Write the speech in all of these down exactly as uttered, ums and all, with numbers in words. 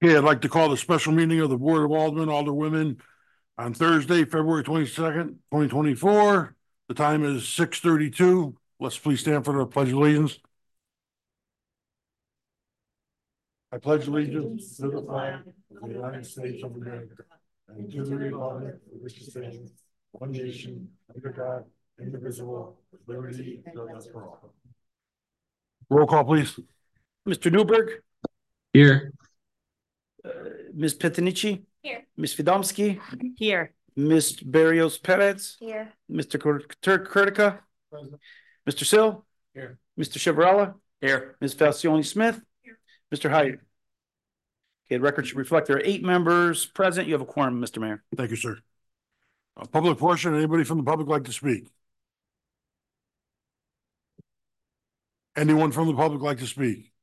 Okay, I'd like to call the special meeting of the Board of Aldermen, Alderwomen on Thursday, February twenty-second, twenty twenty-four. The time is six thirty-two. Let's please stand for the Pledge of Allegiance. I pledge allegiance to the flag of the United States of America and to the republic for which it stands, one nation, under God, indivisible, with liberty and justice for all. Roll call, please. Mister Newberg. Here. Uh, Miz Petinici. Here. Miz Fidomski. Here. Miz Barrios Perez. Here. Mister Turk Kurtica. Mister Sill. Here. Mister Chevarella. Here. Miz Falcione Smith. Here. Mister Hyde. Okay, the record should reflect there are eight members present. You have a quorum, Mister Mayor. Thank you, sir. A public portion, anybody from the public like to speak? Anyone from the public like to speak?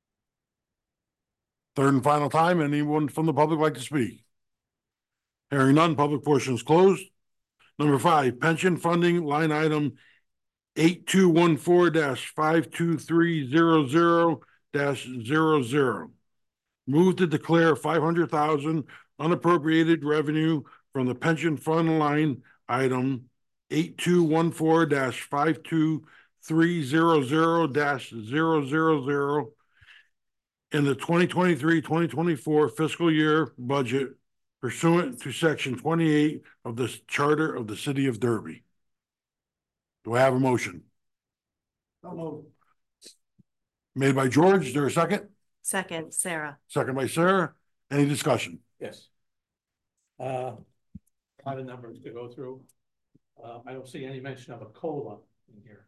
Third and final time, anyone from the public like to speak? Hearing none, public portion is closed. Number five, pension funding line item eight two one four dash five two three zero zero dash zero zero. Move to declare five hundred thousand unappropriated revenue from the pension fund line item eight two one four dash five two three zero zero dash zero zero zero in the twenty twenty-three twenty twenty-four fiscal year budget pursuant to section twenty-eight of the Charter of the City of Derby. Do I have a motion? Hello. Made by George. Is there a second? Second, Sarah. Second by Sarah. Any discussion? Yes. Uh, a lot of numbers to go through. Uh, I don't see any mention of a COLA in here.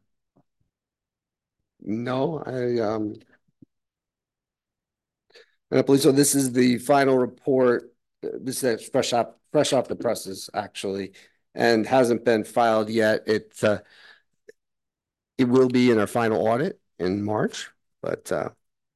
No, I um and I believe so. This is the final report. This is fresh off fresh off the presses, actually, and hasn't been filed yet. It uh, it will be in our final audit in March, but uh,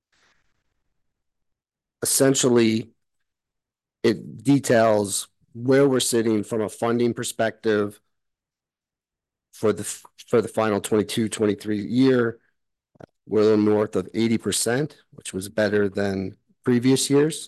essentially, it details where we're sitting from a funding perspective for the for the final twenty-two twenty-three year. We're a little north of eighty percent, which was better than previous years.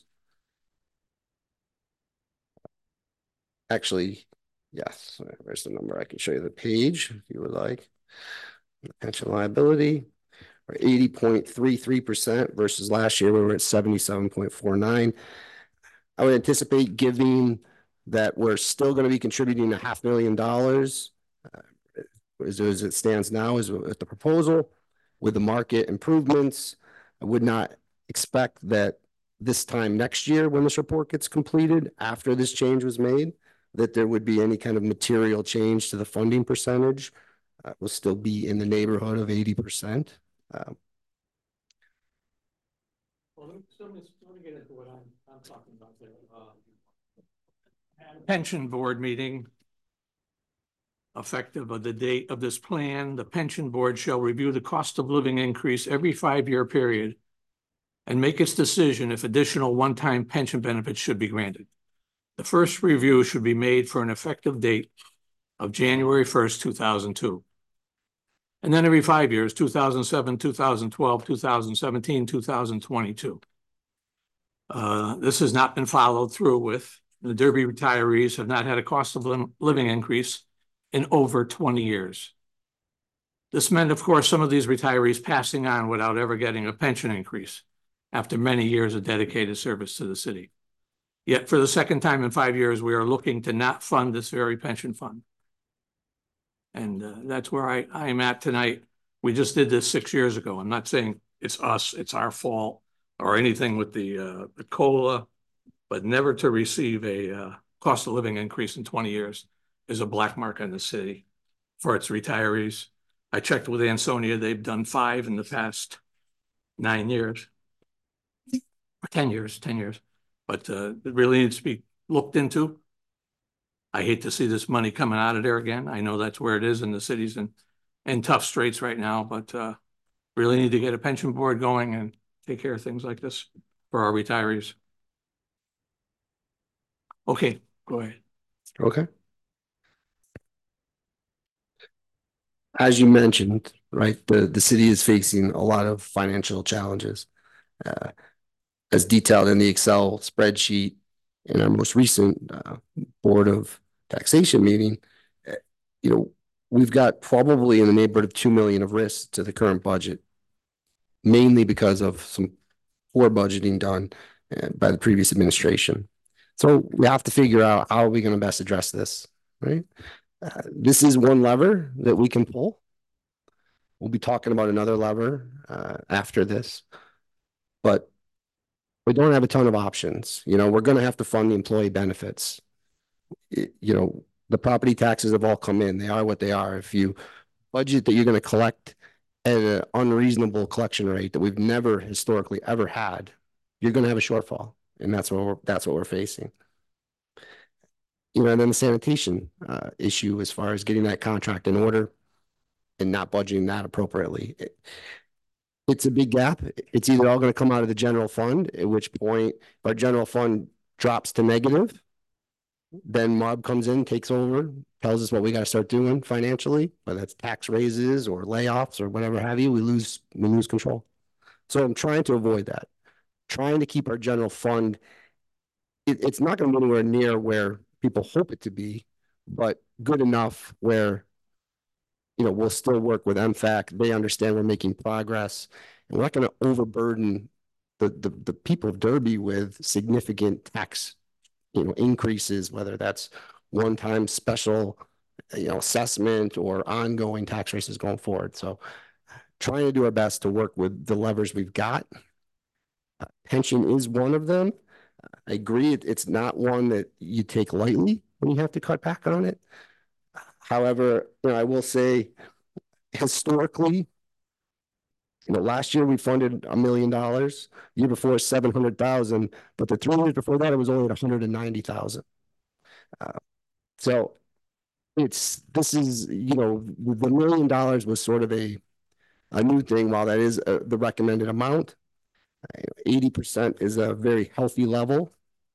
Actually, yes, where's the number? I can show you the page if you would like. Pension liability, we're eighty point three three percent versus last year we were at seventy-seven point four nine. I would anticipate, giving that we're still going to be contributing a half million dollars uh, as, as it stands now, is with the proposal. With the market improvements, I would not expect that this time next year, when this report gets completed, after this change was made, that there would be any kind of material change to the funding percentage. Uh, will still be in the neighborhood of eighty percent. Uh, Well, let me, let me, let me get into what I'm, I'm talking about there. Uh, pension board meeting. Effective of the date of this plan, the pension board shall review the cost of living increase every five-year period and make its decision if additional one-time pension benefits should be granted. The first review should be made for an effective date of January first, two thousand two. And then every five years, two thousand seven, two thousand twelve, two thousand seventeen, two thousand twenty-two. Uh, this has not been followed through with. The Derby retirees have not had a cost of living increase in over twenty years. This meant, of course, some of these retirees passing on without ever getting a pension increase after many years of dedicated service to the city. Yet for the second time in five years, we are looking to not fund this very pension fund. And uh, that's where I, I am at tonight. We just did this six years ago. I'm not saying it's us, it's our fault or anything with the, uh, the COLA, but never to receive a uh, cost of living increase in twenty years is a black mark on the city for its retirees. I checked with Ansonia. They've done five in the past nine years, or ten years, ten years. But uh, it really needs to be looked into. I hate to see this money coming out of there again. I know that's where it is, and the city's in, in tough straits right now, but uh, really need to get a pension board going and take care of things like this for our retirees. Okay, go ahead. Okay. As you mentioned, right, the, the city is facing a lot of financial challenges. Uh, as detailed in the Excel spreadsheet in our most recent uh, Board of Taxation meeting, uh, you know, we've got probably in the neighborhood of two million of risk to the current budget, mainly because of some poor budgeting done uh, by the previous administration. So we have to figure out how are we going to best address this, right? Uh, this is one lever that we can pull. We'll be talking about another lever uh, after this, but we don't have a ton of options. You know, we're going to have to fund the employee benefits. It, you know, the property taxes have all come in. They are what they are. If you budget that you're going to collect at an unreasonable collection rate that we've never historically ever had, you're going to have a shortfall, and that's what we're that's what we're facing. You know, and then the sanitation uh, issue as far as getting that contract in order and not budgeting that appropriately. It, it's a big gap. It's either all going to come out of the general fund, at which point if our general fund drops to negative, then Mob comes in, takes over, tells us what we got to start doing financially, whether that's tax raises or layoffs or whatever have you, we lose, we lose control. So I'm trying to avoid that, trying to keep our general fund. It, it's not going to be anywhere near where people hope it to be, but good enough where, you know, we'll still work with M FAC. They understand we're making progress, and we're not going to overburden the, the, the people of Derby with significant tax, you know, increases, whether that's one-time special, you know, assessment or ongoing tax raises going forward. So trying to do our best to work with the levers we've got. Uh, pension is one of them. I agree. It, it's not one that you take lightly when you have to cut back on it. However, you know, I will say historically, you know, last year we funded a million dollars, year before seven hundred thousand, but the three years before that, it was only at one hundred and ninety thousand. Uh, so it's, this is, you know, the million dollars was sort of a, a new thing. While that is uh, the recommended amount, eighty percent is a very healthy level.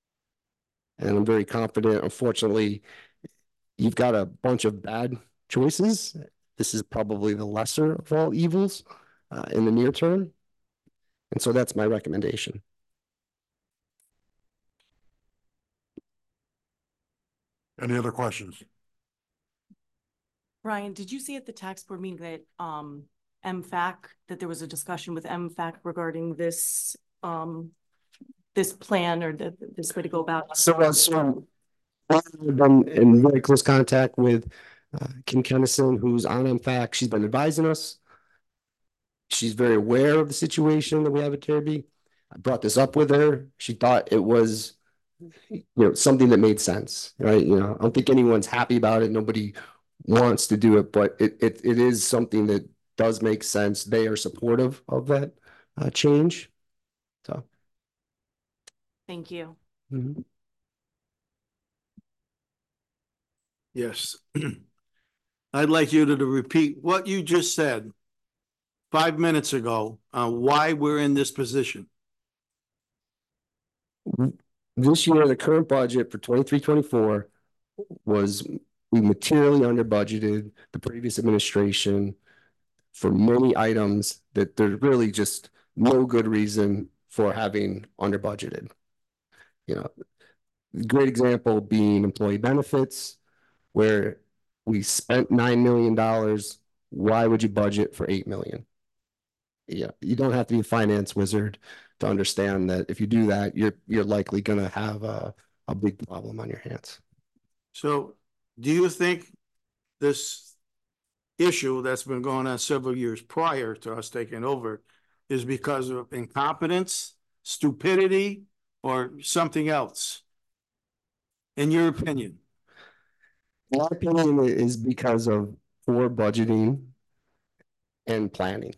And I'm very confident. Unfortunately, you've got a bunch of bad choices. This is probably the lesser of all evils uh, in the near term. And so that's my recommendation. Any other questions? Ryan, did you see at the tax board meeting that um M FAC, that there was a discussion with M FAC regarding this um this plan or the, this way to go about? So, uh, so I've been in very close contact with uh, Kim Kennison, who's on M FAC. She's been advising us. She's very aware of the situation that we have at Derby. I brought this up with her. She thought it was, you know, something that made sense, right? You know, I don't think anyone's happy about it. Nobody wants to do it, but it it, it is something that does make sense. They are supportive of that uh, change. So, Thank you. mm-hmm. Yes. I'd like you to, to repeat what you just said five minutes ago on why we're in this position. This year, the current budget for twenty-three twenty-four was, we materially under budgeted the previous administration for many items that there's really just no good reason for having under budgeted. You know, great example being employee benefits, where we spent nine million dollars. Why would you budget for eight million? Yeah, you don't have to be a finance wizard to understand that if you do that, you're you're likely going to have a, a big problem on your hands. So do you think this issue that's been going on several years prior to us taking over is because of incompetence, stupidity, or something else? In your opinion? My opinion is because of poor budgeting and planning.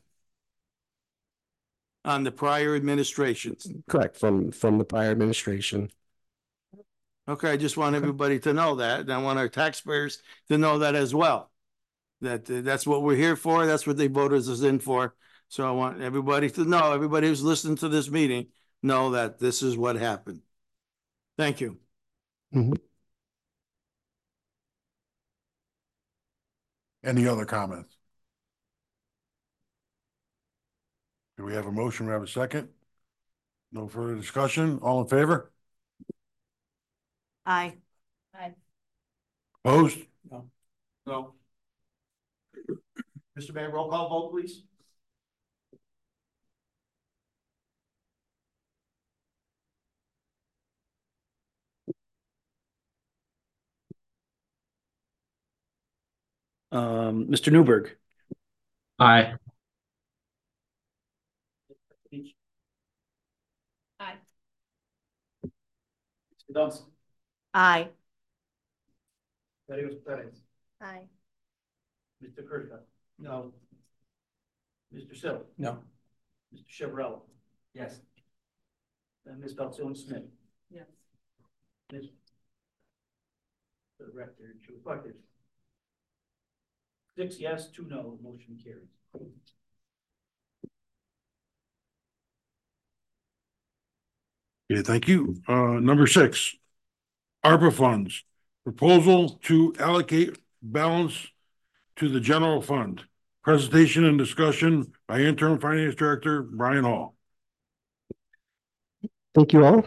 On the prior administrations? Correct, from from the prior administration. Okay, I just want everybody to know that, and I want our taxpayers to know that as well. That uh, that's what we're here for. That's what they voted us in for. So I want everybody to know, everybody who's listening to this meeting, know that this is what happened. Thank you. Mm-hmm. Any other comments? Do we have a motion? We have a second? No further discussion. All in favor? Aye. Aye. Opposed? No. No. Mister Mayor, roll call vote, please. Um, Mister Newberg. Aye. Aye. Mister Dunstan. Aye. Barrios Perez. Aye. Mister Kershaw. No. Mister Sill. No. Mister Chevrolet. Yes. And Miz Belzoni Smith. Yes. Miz. For the record, to reflect it. Six yes, two no, motion carries. Okay, thank you. Uh, number six, ARPA funds. Proposal to allocate balance to the general fund. Presentation and discussion by interim finance director Brian Hall. Thank you all.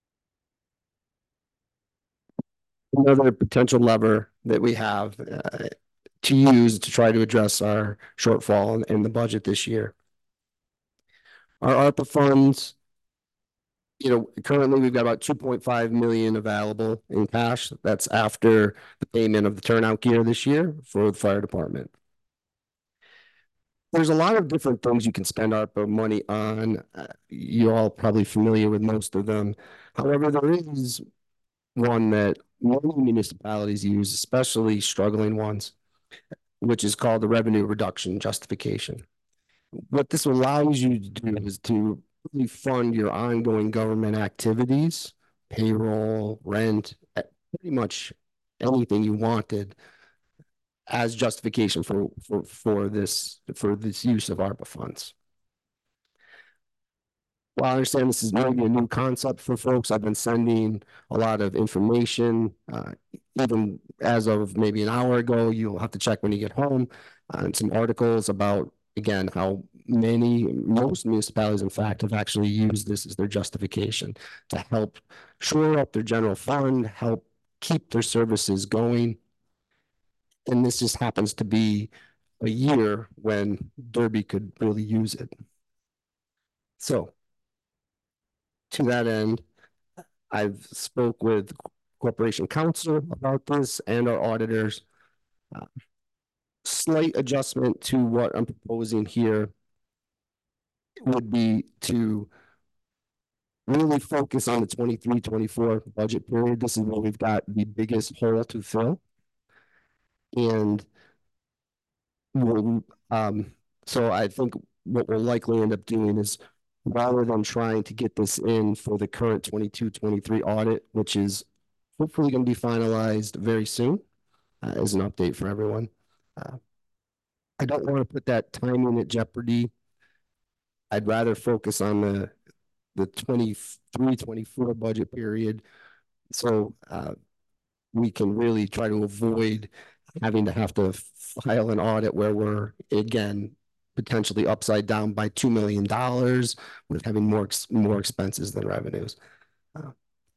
Another potential lever that we have uh, to use to try to address our shortfall in, in the budget this year. Our ARPA funds, you know, currently we've got about two point five million available in cash. That's after the payment of the turnout gear this year for the fire department. There's a lot of different things you can spend ARPA money on. Uh, you're all probably familiar with most of them. However, there is one that many municipalities use, especially struggling ones, which is called the revenue reduction justification. What this allows you to do is to really fund your ongoing government activities, payroll, rent, pretty much anything you wanted as justification for, for, for this, for this use of ARPA funds. Well, I understand this is maybe a new concept for folks. I've been sending a lot of information, uh, even as of maybe an hour ago. You'll have to check when you get home on some articles about, again, how many, most municipalities, in fact, have actually used this as their justification to help shore up their general fund, help keep their services going. And this just happens to be a year when Derby could really use it. So, to that end, I've spoke with Corporation Counsel about this and our auditors. Uh, slight adjustment to what I'm proposing here would be to really focus on the twenty-three twenty-four budget period. This is where we've got the biggest hole to fill. And we'll, um, so I think what we'll likely end up doing is, rather than trying to get this in for the current twenty-two twenty-three audit, which is hopefully going to be finalized very soon, uh, as an update for everyone. Uh, I don't want to put that timing at jeopardy. I'd rather focus on the the twenty-three twenty-four budget period, so uh, we can really try to avoid having to have to file an audit where we're, again, potentially upside down by two million dollars with having more, ex more expenses than revenues. Uh,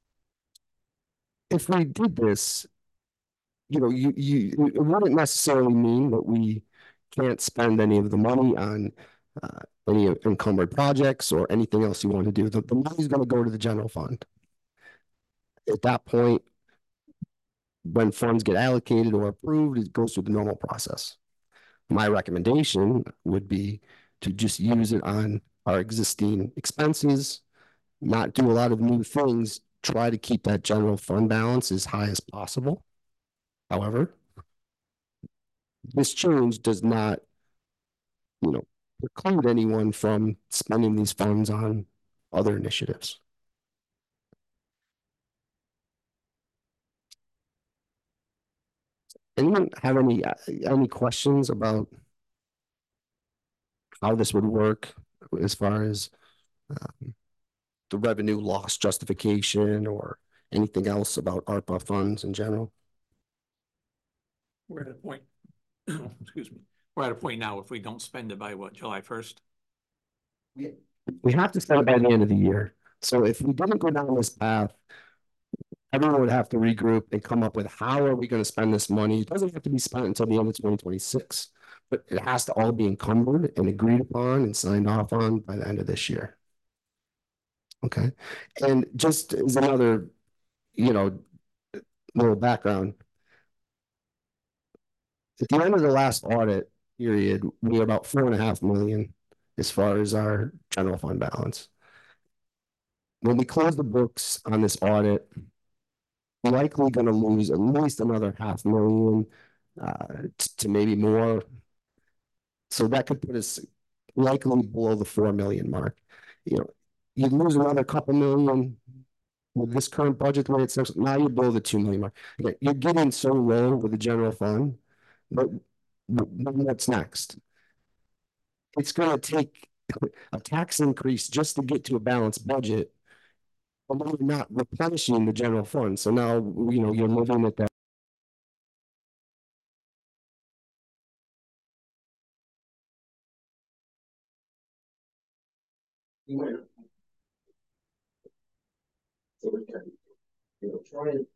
if we did this, you know, you, you, it wouldn't necessarily mean that we can't spend any of the money on uh, any encumbered projects or anything else you want to do. The, the money is going to go to the general fund. At that point, when funds get allocated or approved, it goes through the normal process. My recommendation would be to just use it on our existing expenses, not do a lot of new things, try to keep that general fund balance as high as possible. However, this change does not, you know, preclude anyone from spending these funds on other initiatives. Anyone have any any questions about how this would work as far as um, the revenue loss justification or anything else about ARPA funds in general? We're at a point, excuse me, we're at a point now, if we don't spend it by what, July first? We have to spend it by the end of the year. So if we didn't go down this path, everyone would have to regroup and come up with how are we going to spend this money? It doesn't have to be spent until the end of twenty twenty-six, but it has to all be encumbered and agreed upon and signed off on by the end of this year. Okay. And just as another, you know, little background, at the end of the last audit period, we had about four and a half million as far as our general fund balance. When we close the books on this audit, we're likely going to lose at least another half million uh, to maybe more. So that could put us likely below the four million mark. You know, you lose another couple million with this current budget the way it's now, you're below the two million mark. Okay, you're getting so low with the general fund, but what's next? It's going to take a tax increase just to get to a balanced budget, but we're not replenishing the general fund. So now, you know, you're living at that. So we can, you know, try and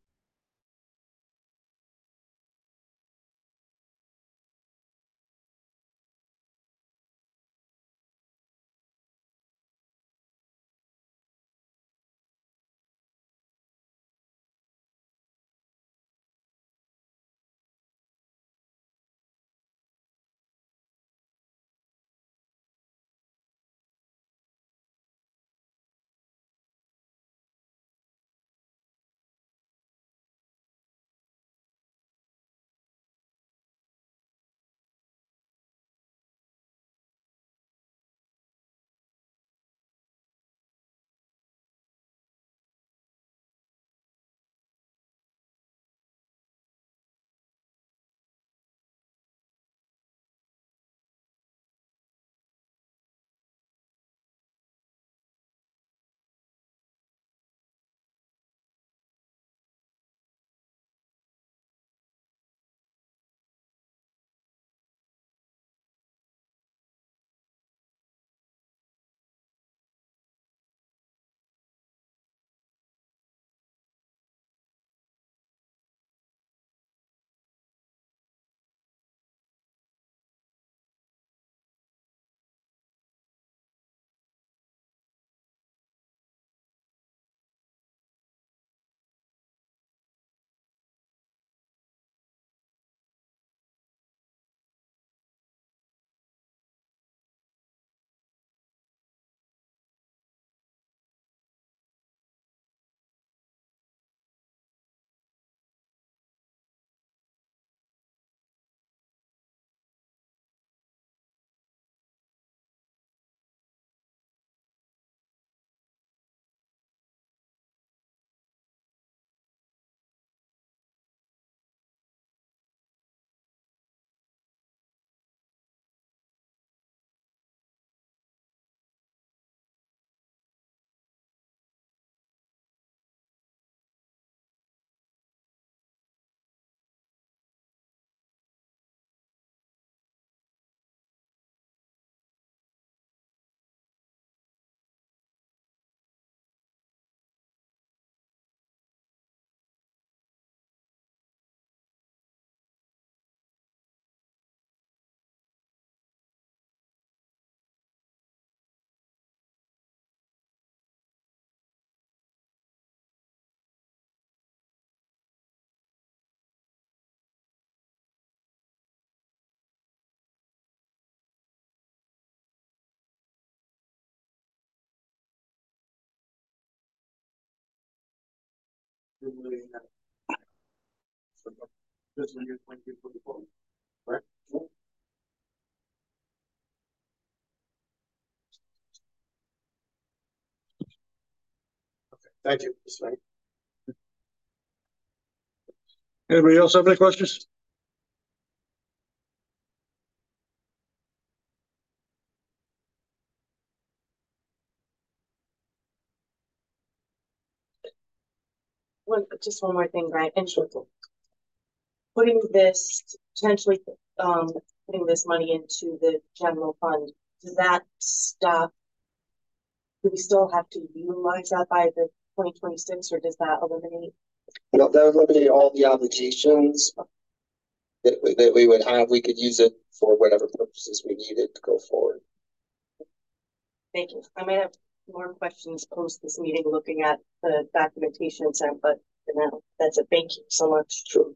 Thank you. Anybody else have any questions? One, just one more thing, right? And putting this, potentially, um, putting this money into the general fund, does that stop do we still have to utilize that by the twenty twenty-six, or does that eliminate? No, that would eliminate all the obligations that, we- that we would have. We could use it for whatever purposes we needed to go forward. Thank you. I might have more questions post this meeting looking at the documentation sent, but for now, that's it. Thank you so much. Sure.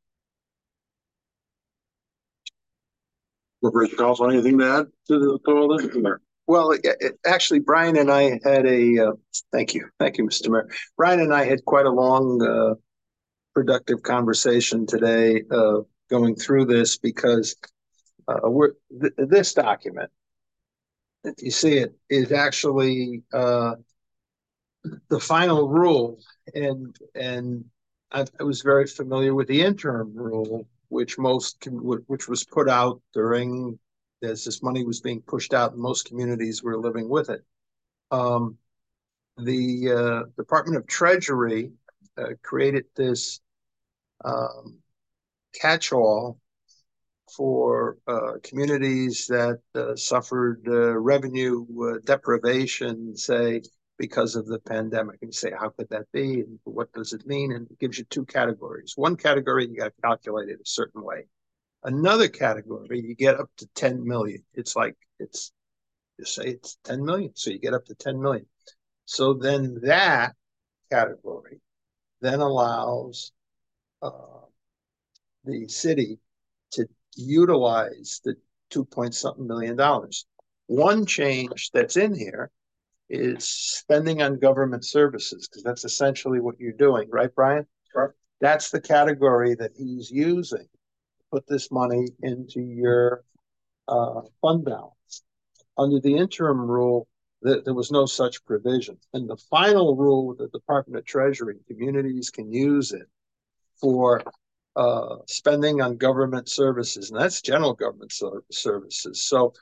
Corporation Counsel, anything to add to the, to all this? Well, it, it, actually, Brian and I had a, uh, thank you, thank you, Mister Mayor. Brian and I had quite a long, uh, productive conversation today, uh, going through this because, uh, we're, th- this document, if you see it, is actually, uh, the final rule. And, and I, I was very familiar with the interim rule, which most, com- which was put out during, as this money was being pushed out, and most communities were living with it. Um, the uh, Department of Treasury uh, created this um, catch-all for uh, communities that uh, suffered uh, revenue uh, deprivation, say, because of the pandemic. And you say, how could that be? And what does it mean? And it gives you two categories. One category, you got to calculate it a certain way. Another category, you get up to ten million. It's like, it's, you say it's ten million. So you get up to ten million. So then that category then allows uh, the city to utilize the two point something million dollars. One change that's in here is spending on government services, because that's essentially what you're doing, right, Brian? Sure. That's the category that he's using. Put this money into your uh, fund balance. Under the interim rule, th- there was no such provision. In the final rule with the Department of Treasury, communities can use it for uh, spending on government services, and that's general government ser- services. So,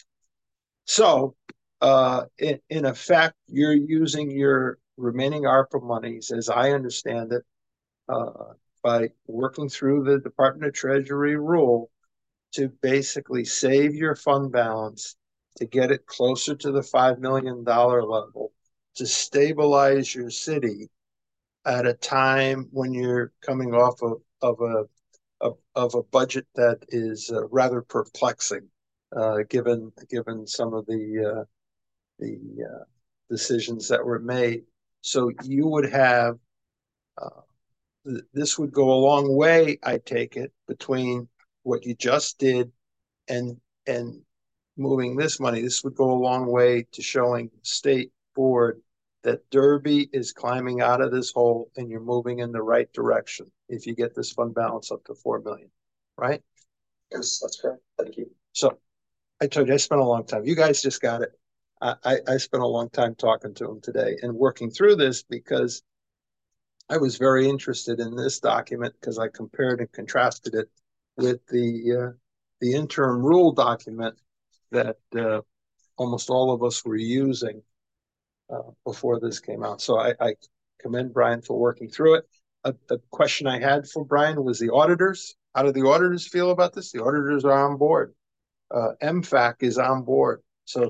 so uh, in, in effect, you're using your remaining ARPA monies, as I understand it, uh, by working through the Department of Treasury rule to basically save your fund balance, to get it closer to the five million dollars level, to stabilize your city at a time when you're coming off of, of a of, of a budget that is uh, rather perplexing, uh, given given some of the uh, the uh, decisions that were made. So you would have uh, this would go a long way, I take it, between what you just did and and moving this money. This would go a long way to showing the state board that Derby is climbing out of this hole and you're moving in the right direction if you get this fund balance up to four million, right? Yes, that's correct. Thank you. So I told you, I spent a long time. You guys just got it. I, I, I spent a long time talking to him today and working through this because I was very interested in this document because I compared and contrasted it with the uh, the interim rule document that uh, almost all of us were using uh, before this came out. So I, I commend Brian for working through it. A, a question I had for Brian was the auditors. How do the auditors feel about this? The auditors are on board. Uh, M FAC is on board. So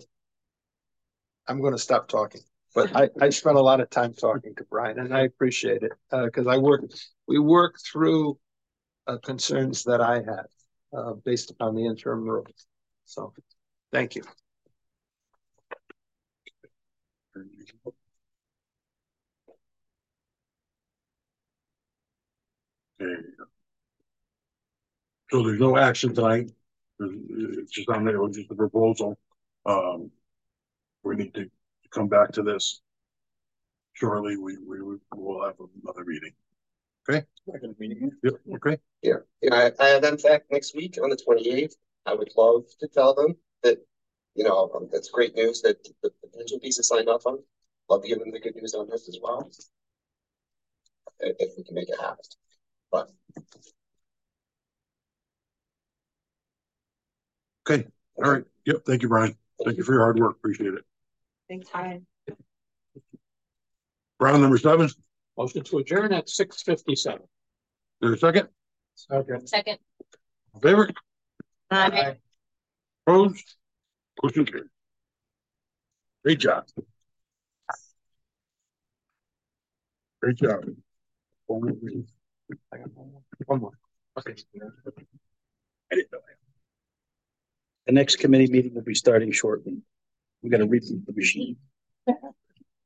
I'm going to stop talking. But I, I spent a lot of time talking to Brian, and I appreciate it because uh, I work. We work through uh, concerns that I had uh, based upon the interim rules. So, thank you. Okay. So there's no action tonight. It's just on there, just the proposal. Um, we need to come back to this shortly. We we will have another meeting. Okay. Meeting. Yep. Okay. Yeah. Yeah. I, I have M FAC next week on the twenty-eighth. I would love to tell them that, you know, um, that's great news that the potential piece is signed off on. Love to give them the good news on this as well, if, if we can make it happen. But Okay. All right. Yep. Thank you, Brian. Thank you for your hard work. Appreciate it. Thanks, Brian. Round number seven. Motion to adjourn at six fifty-seven. There a second? Okay. Second. In favor? Aye. Opposed? Motion carried. Great job. Great job. One more. Okay. I didn't know. The next committee meeting will be starting shortly. We gotta reboot the machine.